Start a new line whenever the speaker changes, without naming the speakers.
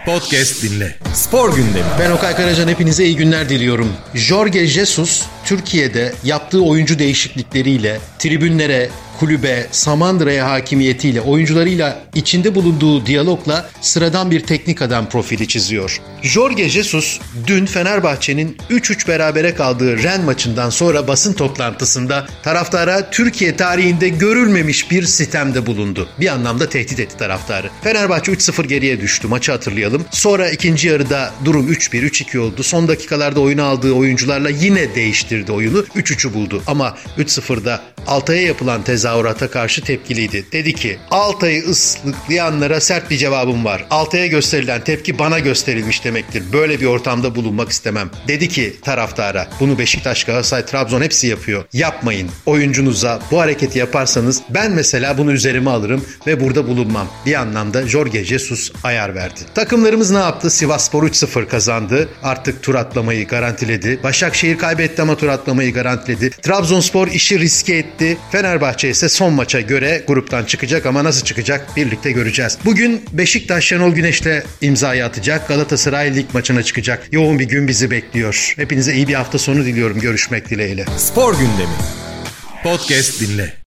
Podcast dinle. Spor gündemi.
Ben Okay Karacan, hepinize iyi günler diliyorum. Jorge Jesus, Türkiye'de yaptığı oyuncu değişiklikleriyle tribünlere, kulübe, Samandıra'ya hakimiyetiyle, oyuncularıyla içinde bulunduğu diyalogla sıradan bir teknik adam profili çiziyor. Jorge Jesus dün Fenerbahçe'nin 3-3 berabere kaldığı Rennes maçından sonra basın toplantısında taraftara Türkiye tarihinde görülmemiş bir sitemde bulundu. Bir anlamda tehdit etti taraftarı. Fenerbahçe 3-0 geriye düştü, maçı hatırlayalım. Sonra ikinci yarıda durum 3-1, 3-2 oldu. Son dakikalarda oyuna aldığı oyuncularla yine değiştirdi oyunu. 3-3'ü buldu ama 3-0'da Altay'a yapılan tezahürata karşı tepkiliydi. Dedi ki, Altay'ı ıslıklayanlara sert bir cevabım var. Altay'a gösterilen tepki bana gösterilmiş demektir. Böyle bir ortamda bulunmak istemem. Dedi ki taraftara, bunu Beşiktaş, Galatasaray, Trabzon hepsi yapıyor. Yapmayın. Oyuncunuza bu hareketi yaparsanız ben mesela bunu üzerime alırım ve burada bulunmam. Bir anlamda Jorge Jesus ayar verdi. Takımlarımız ne yaptı? Sivasspor 3-0 kazandı. Artık tur atlamayı garantiledi. Başakşehir kaybetti ama tur atlamayı garantiledi. Trabzonspor işi riske etti. Fenerbahçe ise son maça göre gruptan çıkacak ama nasıl çıkacak birlikte göreceğiz. Bugün Beşiktaş Şenol Güneş'le imzayı atacak. Galatasaray lig maçına çıkacak. Yoğun bir gün bizi bekliyor. Hepinize iyi bir hafta sonu diliyorum. Görüşmek dileğiyle.
Spor gündemi. Podcast dinle.